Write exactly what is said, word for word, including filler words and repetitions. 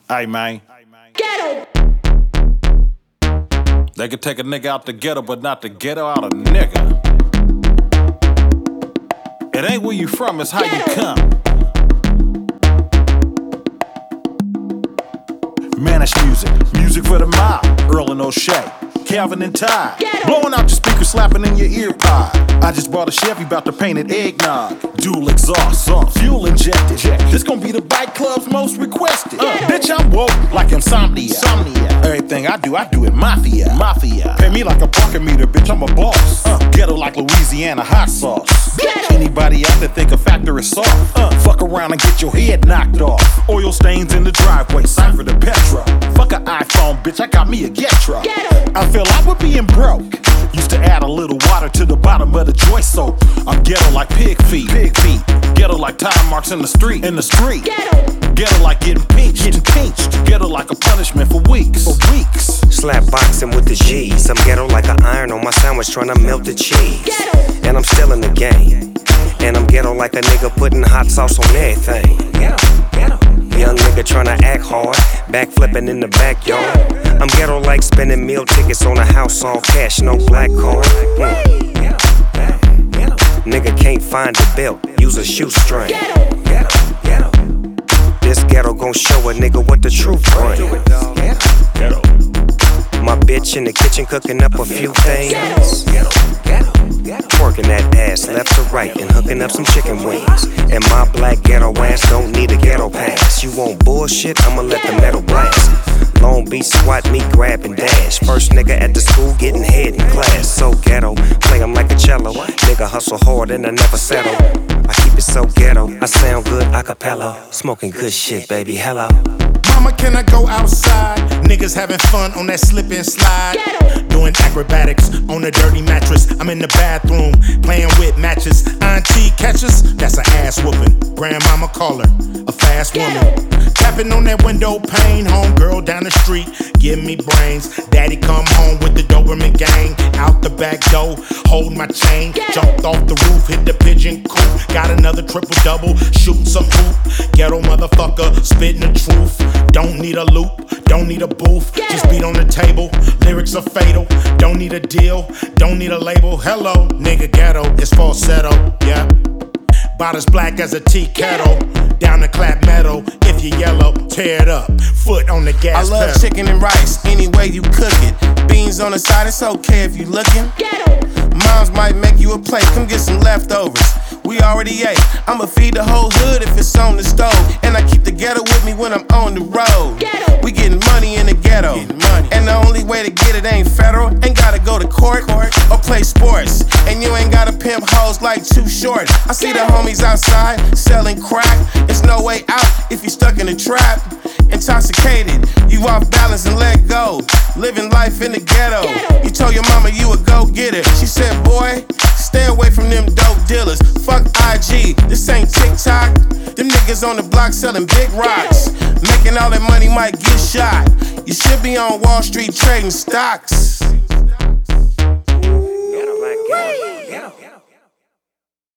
Hey, man. Ghetto. They could take a nigga out the ghetto, but not the ghetto out a nigga. It ain't where you from, it's how you come. Manish music, music for the mob. Earl and O'Shea, Calvin and Ty. Blowing out your speaker, slapping in your ear pod. I just bought a Chevy, about to paint it eggnog. Dual exhaust, uh, fuel injected. This gon' be the bike club's most requested. Uh, bitch, I'm woke like insomnia. Insomnia. Everything I do, I do it mafia. Mafia. Pay me like a parking meter, bitch, I'm a boss. Uh, ghetto like Louisiana hot sauce. Bitch, anybody out there think a factor is soft? Uh, fuck around and get your head knocked off. Oil stains in the driveway, Cypher the Petra. Fuck an iPhone, bitch, I got me a Getra. I feel I would being broke. Used to add a little water to the bottom of the joy soap. I'm ghetto like pig feet. Pig feet. Ghetto like tire marks in the street. In the street. Ghetto. Ghetto like getting pinched. Getting pinched. Ghetto like a punishment for weeks. For weeks. Slap boxing with the G's. I'm ghetto like an iron on my sandwich trying to melt the cheese. Ghetto. And I'm still in the game. And I'm ghetto like a nigga putting hot sauce on everything. Ghetto. Ghetto. Young nigga tryna act hard, backflipping in the backyard. I'm ghetto like spending meal tickets on a house, all cash, no black card. Mm. Nigga can't find a belt, use a shoestring. This ghetto gon' show a nigga what the truth brings. My bitch in the kitchen cooking up a few things. Twerking that ass left to right and hooking up some chicken wings. And my black ghetto ass don't need a ghetto pass. You want bullshit? I'ma let the metal blast. Long Beach squat me, grab and dash. First nigga at the school getting head in class. So ghetto, play 'em like a cello. Nigga hustle hard and I never settle. I keep it so ghetto, I sound good a cappella. Smoking good shit, baby, hello. Mama, can I go outside? Niggas having fun on that slip and slide. Doing acrobatics on a dirty mattress. I'm in the bathroom playing with matches. Auntie catches, that's an ass whooping. Grandmama call her a fast woman. Tapping on that window pane. Homegirl down the street, give me brains. Daddy come home with the Doberman gang. Out the back door, hold my chain. Jumped off the roof, hit the pigeon coop. Got another triple double, shooting some hoop. Ghetto motherfucker, spitting the truth. Don't need a loop, don't need a booth. Just beat on the table, lyrics are fatal. Don't need a deal, don't need a label. Hello, nigga ghetto, it's falsetto, yeah. About as black as a tea kettle. Down the clap metal, if you yellow, tear it up. Foot on the gas I love pedal. chicken and rice, any way you cook it. Beans on the side, it's okay if you looking. Moms might make you a plate, come get some leftovers. We already ate, I'ma feed the whole hood if it's on the stove. And I keep the ghetto with me when I'm on the road. We getting money in the ghetto, and the only way to get it ain't federal. Ain't gotta go to court or play sports. And you ain't gotta pimp hoes like Too Short. I see the homies outside selling crack. It's no way out if you stuck in a trap. Intoxicated, you off balance and let go. Living life in the ghetto. You told your mama you a go-getter. She said, boy, stay away from them dope dealers. Fuck I G, this ain't TikTok. Them niggas on the block selling big rocks. Making all that money might get shot. You should be on Wall Street trading stocks.